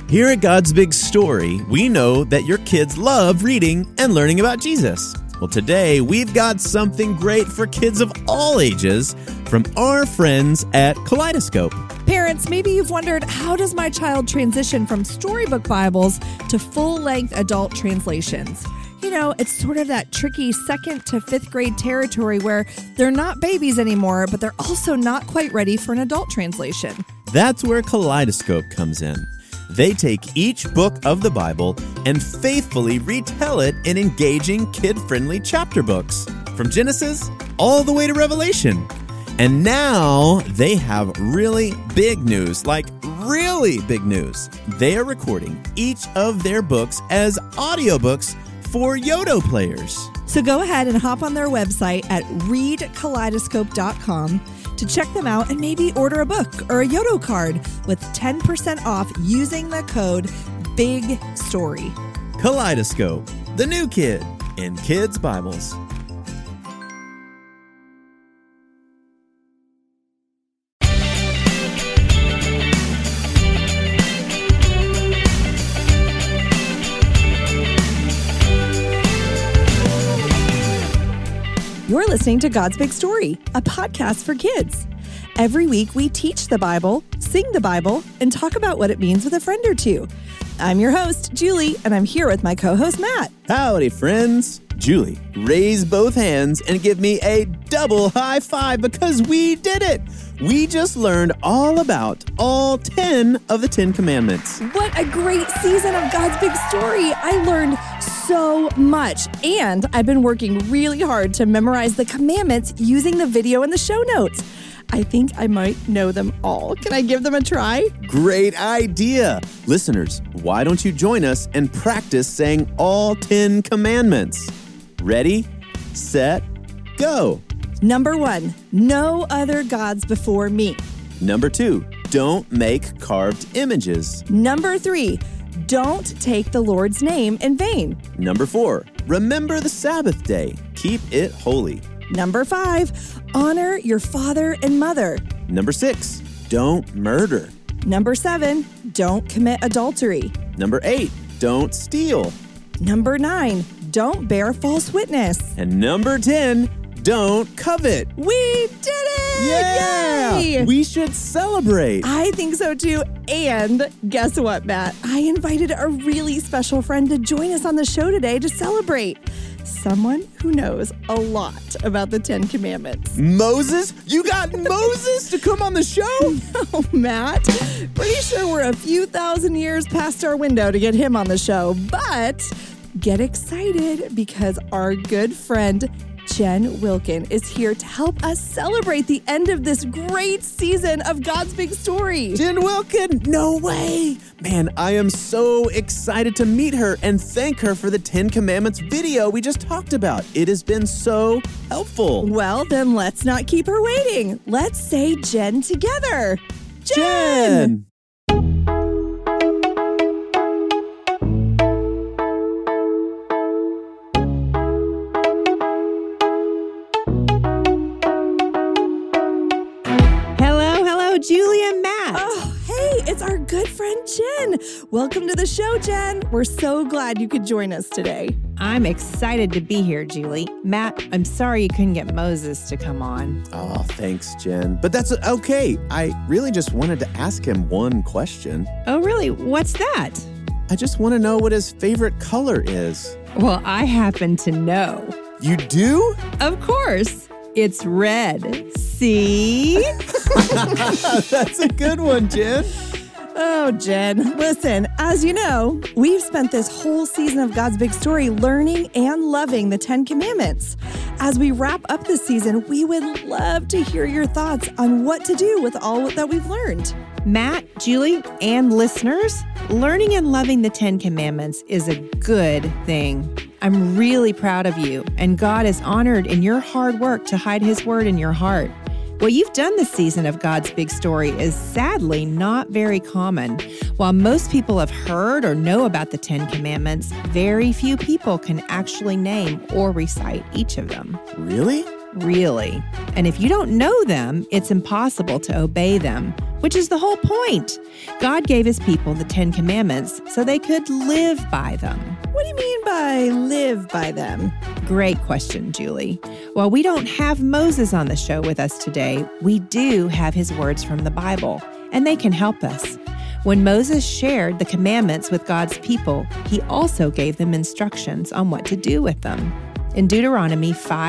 Here at God's Big Story, we know that your kids love reading and learning about Jesus. Well, today we've got something great for kids of all ages from our friends at Kaleidoscope. Parents, maybe you've wondered, how does my child transition from storybook Bibles to full-length adult translations? You know, it's sort of that tricky 2nd to 5th grade territory where they're not babies anymore, but they're also not quite ready for an adult translation. That's where Kaleidoscope comes in. They take each book of the Bible and faithfully retell it in engaging, kid-friendly chapter books, from Genesis all the way to Revelation. And now they have really big news, like really big news. They are recording each of their books as audiobooks for Yodo players. So go ahead and hop on their website at readkaleidoscope.com to check them out and maybe order a book or a Yodo card with 10% off using the code BIGSTORY. Kaleidoscope, the new kid in kids' Bibles. You're listening to God's Big Story, a podcast for kids. Every week, we teach the Bible, sing the Bible, and talk about what it means with a friend or two. I'm your host, Julie, and I'm here with my co-host, Matt. Howdy, friends. Julie, raise both hands and give me a double high five because we did it. We just learned all about all 10 of the 10 Commandments. What a great season of God's Big Story. I learned so much, and I've been working really hard to memorize the commandments using the video in the show notes. I think I might know them all. Can I give them a try? Great idea. Listeners, why don't you join us and practice saying all 10 commandments? Ready, set, go. Number 1, no other gods before me. Number 2, don't make carved images. Number 3, don't take the Lord's name in vain. Number 4, remember the Sabbath day. Keep it holy. Number 5, honor your father and mother. Number 6, don't murder. Number 7, don't commit adultery. Number 8, don't steal. Number 9, don't bear false witness. And number 10, don't covet. We did it! Yeah! Yay! We should celebrate. I think so too. And guess what, Matt? I invited a really special friend to join us on the show today to celebrate. Someone who knows a lot about the 10 Commandments. Moses? You got Moses to come on the show? Oh, Matt. Pretty sure we're a few thousand years past our window to get him on the show. But get excited because our good friend Jen Wilkin is here to help us celebrate the end of this great season of God's Big Story. Jen Wilkin? No way. Man, I am so excited to meet her and thank her for the 10 Commandments video we just talked about. It has been so helpful. Well, then let's not keep her waiting. Let's say Jen together. Jen! Julie and Matt. Oh, hey, it's our good friend Jen. Welcome to the show, Jen. We're so glad you could join us today. I'm excited to be here, Julie. Matt, I'm sorry you couldn't get Moses to come on. Oh, thanks, Jen. But that's okay. I really just wanted to ask him one question. Oh, really? What's that? I just want to know what his favorite color is. Well, I happen to know. You do? Of course. It's red. See? That's a good one, Jen. Oh, Jen, listen, as you know, we've spent this whole season of God's Big Story learning and loving the 10 Commandments. As we wrap up this season, we would love to hear your thoughts on what to do with all that we've learned. Matt, Julie, and listeners, learning and loving the 10 Commandments is a good thing. I'm really proud of you, and God is honored in your hard work to hide His word in your heart. What you've done this season of God's Big Story is sadly not very common. While most people have heard or know about the 10 Commandments, very few people can actually name or recite each of them. Really? Really. And if you don't know them, it's impossible to obey them, which is the whole point. God gave his people the 10 Commandments so they could live by them. What do you mean by live by them? Great question, Julie. While we don't have Moses on the show with us today, we do have his words from the Bible, and they can help us. When Moses shared the commandments with God's people, he also gave them instructions on what to do with them. In Deuteronomy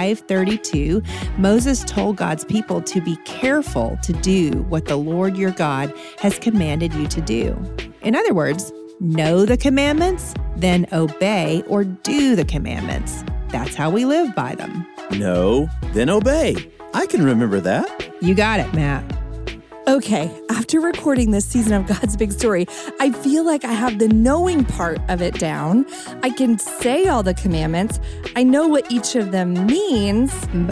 5:32, Moses told God's people to be careful to do what the Lord your God has commanded you to do. In other words, know the commandments, then obey or do the commandments. That's how we live by them. Know, then obey. I can remember that. You got it, Matt. Okay, after recording this season of God's Big Story, I feel like I have the knowing part of it down. I can say all the commandments. I know what each of them means.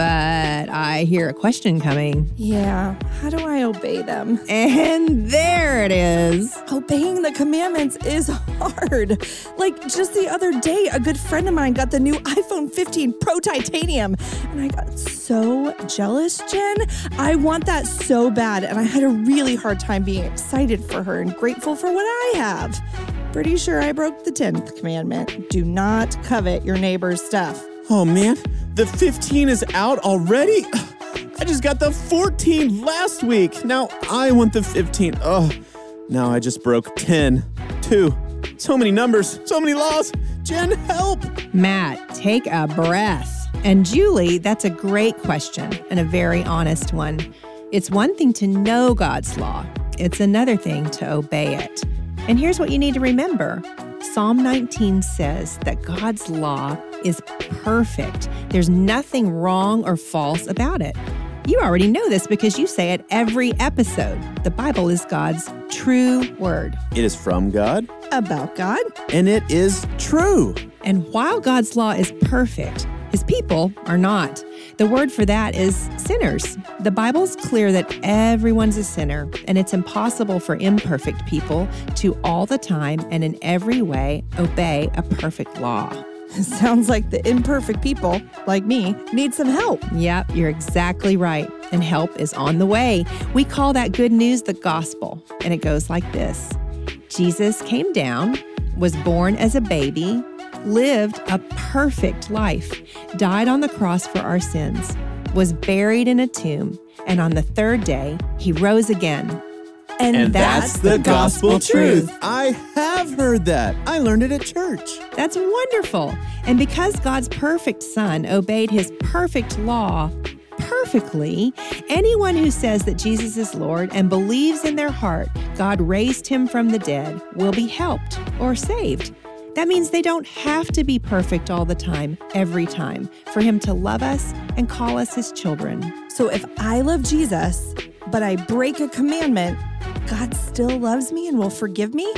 But I hear a question coming. Yeah, how do I obey them? And there it is. Obeying the commandments is hard. Like just the other day, a good friend of mine got the new iPhone 15 Pro Titanium, and I got so jealous, Jen. I want that so bad, and I had a really hard time being excited for her and grateful for what I have. Pretty sure I broke the 10th commandment. Do not covet your neighbor's stuff. Oh man, the 15 is out already? I just got the 14 last week. Now I want the 15. Oh, now I just broke 10, 2. So many numbers, so many laws. Jen, help. Matt, take a breath. And Julie, that's a great question and a very honest one. It's one thing to know God's law. It's another thing to obey it. And here's what you need to remember. Psalm 19 says that God's law is perfect. There's nothing wrong or false about it. You already know this because you say it every episode. The Bible is God's true word. It is from God. About God. And it is true. And while God's law is perfect, his people are not. The word for that is sinners. The Bible's clear that everyone's a sinner, and it's impossible for imperfect people to all the time and in every way obey a perfect law. Sounds like the imperfect people, like me, need some help. Yep, you're exactly right. And help is on the way. We call that good news the gospel. And it goes like this. Jesus came down, was born as a baby, lived a perfect life, died on the cross for our sins, was buried in a tomb, and on the third day, he rose again. And that's the gospel truth. I have heard that. I learned it at church. That's wonderful. And because God's perfect Son obeyed his perfect law perfectly, anyone who says that Jesus is Lord and believes in their heart God raised him from the dead will be helped or saved. That means they don't have to be perfect all the time, every time, for him to love us and call us his children. So if I love Jesus, but I break a commandment, God still loves me and will forgive me?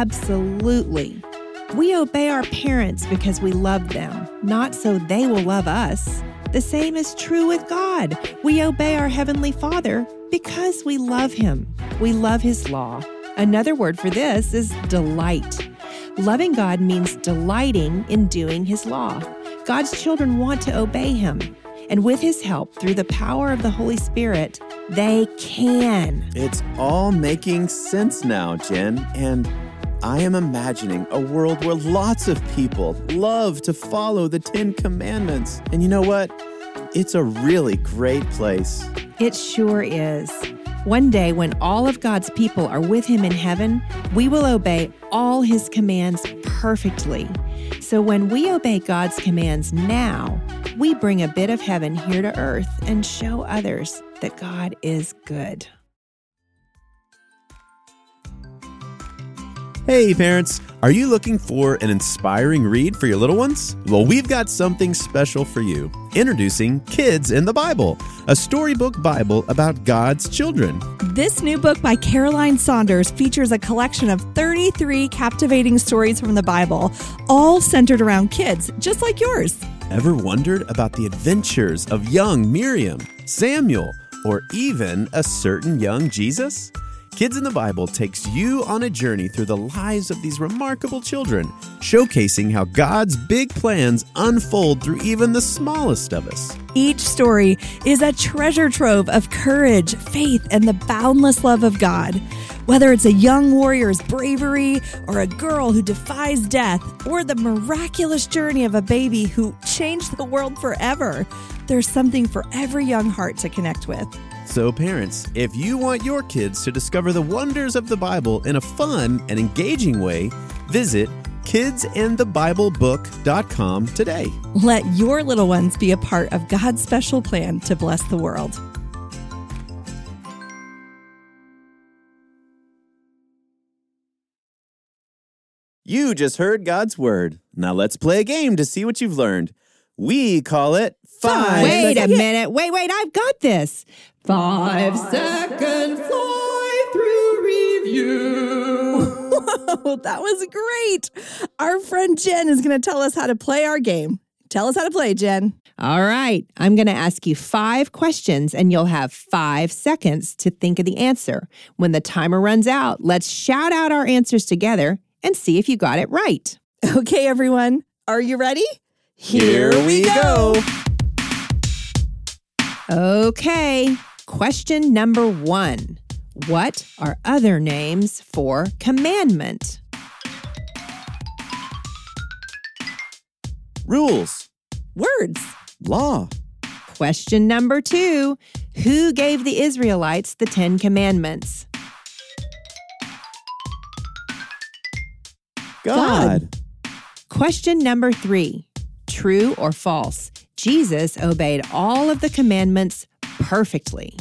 Absolutely. We obey our parents because we love them, not so they will love us. The same is true with God. We obey our Heavenly Father because we love him. We love his law. Another word for this is delight. Loving God means delighting in doing his law. God's children want to obey him. And with his help, through the power of the Holy Spirit, they can. It's all making sense now, Jen. And I am imagining a world where lots of people love to follow the 10 Commandments. And you know what? It's a really great place. It sure is. One day, when all of God's people are with him in heaven, we will obey all his commands perfectly. So when we obey God's commands now, we bring a bit of heaven here to earth and show others that God is good. Hey parents, are you looking for an inspiring read for your little ones? Well, we've got something special for you. Introducing Kids in the Bible, a storybook Bible about God's children. This new book by Caroline Saunders features a collection of 33 captivating stories from the Bible, all centered around kids, just like yours. Ever wondered about the adventures of young Miriam, Samuel, or even a certain young Jesus? Kids in the Bible takes you on a journey through the lives of these remarkable children, showcasing how God's big plans unfold through even the smallest of us. Each story is a treasure trove of courage, faith, and the boundless love of God. Whether it's a young warrior's bravery, or a girl who defies death, or the miraculous journey of a baby who changed the world forever, there's something for every young heart to connect with. So parents, if you want your kids to discover the wonders of the Bible in a fun and engaging way, visit kidsandthebiblebook.com today. Let your little ones be a part of God's special plan to bless the world. You just heard God's Word. Now let's play a game to see what you've learned. We call it 5 Wait a minute. Wait, I've got this. 5-second fly through review. Whoa, that was great. Our friend Jen is going to tell us how to play our game. Tell us how to play, Jen. All right. I'm going to ask you 5 questions, and you'll have 5 seconds to think of the answer. When the timer runs out, let's shout out our answers together and see if you got it right. Okay, everyone. Are you ready? Here we go. Okay. Question number 1. What are other names for commandment? Rules. Words. Law. Question number 2. Who gave the Israelites the 10 Commandments? God. Question number 3. True or false? Jesus obeyed all of the commandments perfectly.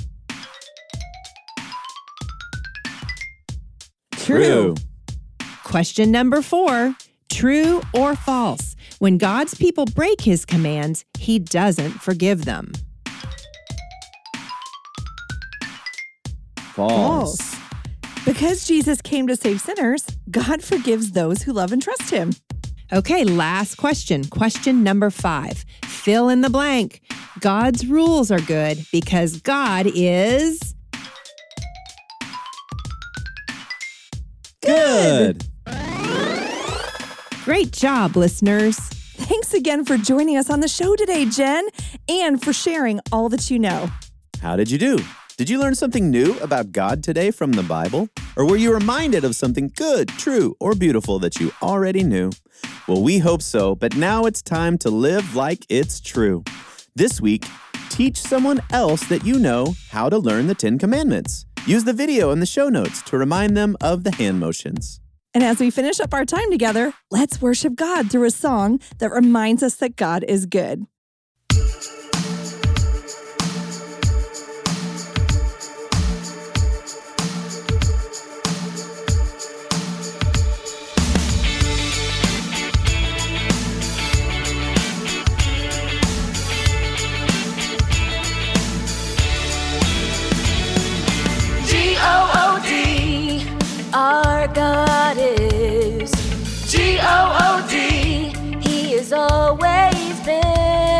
True. Question number 4. True or false? When God's people break his commands, he doesn't forgive them. False. Because Jesus came to save sinners, God forgives those who love and trust him. Okay, last question. Question number 5. Fill in the blank. God's rules are good because God is... Good. Great job, listeners. Thanks again for joining us on the show today, Jen, and for sharing all that you know. How did you do? Did you learn something new about God today from the Bible? Or were you reminded of something good, true, or beautiful that you already knew? Well, we hope so, but now it's time to live like it's true. This week, teach someone else that you know how to learn the 10 Commandments. Use the video in the show notes to remind them of the hand motions. And as we finish up our time together, let's worship God through a song that reminds us that God is good. G-O-O-D, our God is G-O-O-D, he has always been.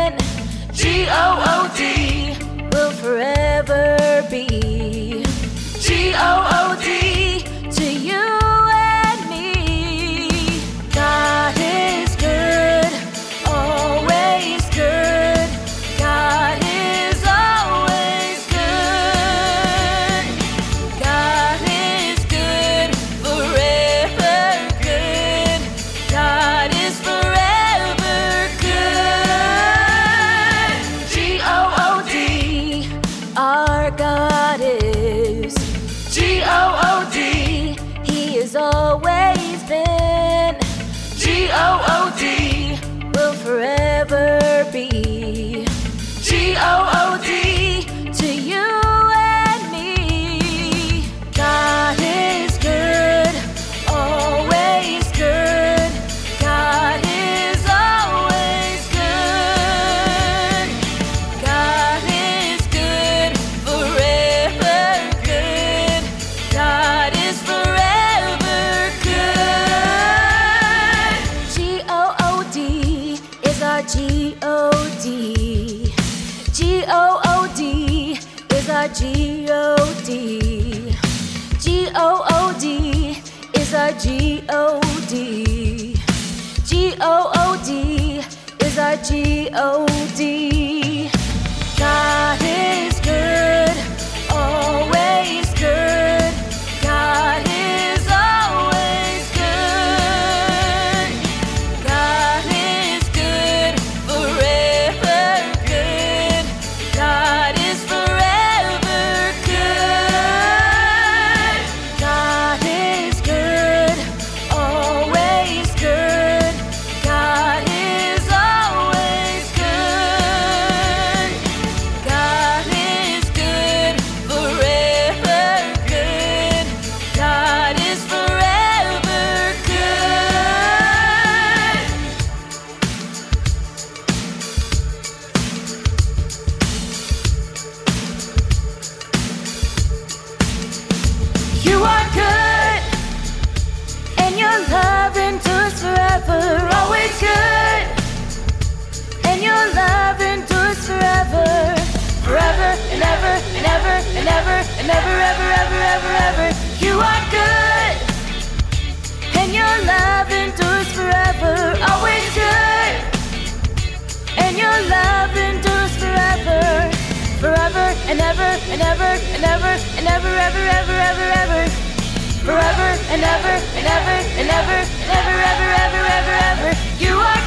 You are good, and your love endures forever. Always good, and your love endures forever. Forever and ever and ever and ever and ever, ever, ever, ever, ever. Forever and ever and ever and ever and ever, ever, ever, ever, ever. You are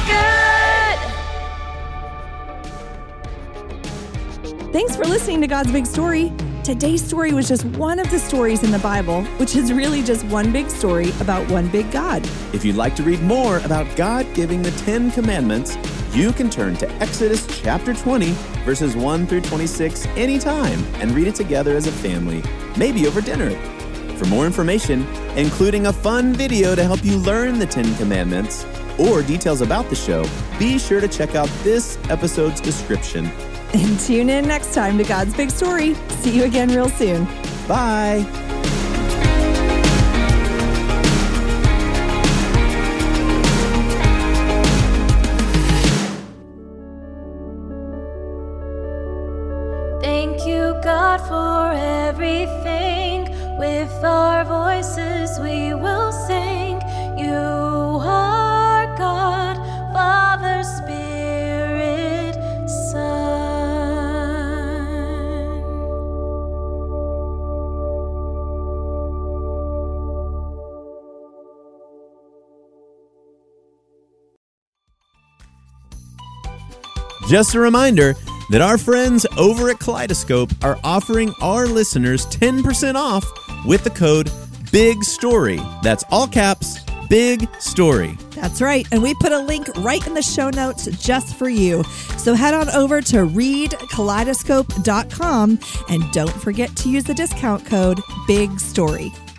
good. Thanks for listening to God's Big Story. Today's story was just one of the stories in the Bible, which is really just one big story about one big God. If you'd like to read more about God giving the 10 Commandments, you can turn to Exodus chapter 20, verses 1 through 26 anytime and read it together as a family, maybe over dinner. For more information, including a fun video to help you learn the 10 Commandments, or details about the show, be sure to check out this episode's description. And tune in next time to God's Big Story. See you again real soon. Bye. Thank you, God, for everything. With our voices we will sing. You are God, Father, Spirit, Son. Just a reminder that our friends over at Kaleidoscope are offering our listeners 10% off with the code BIGSTORY. That's all caps, Big Story. That's right. And we put a link right in the show notes just for you. So head on over to readkaleidoscope.com and don't forget to use the discount code BIGSTORY.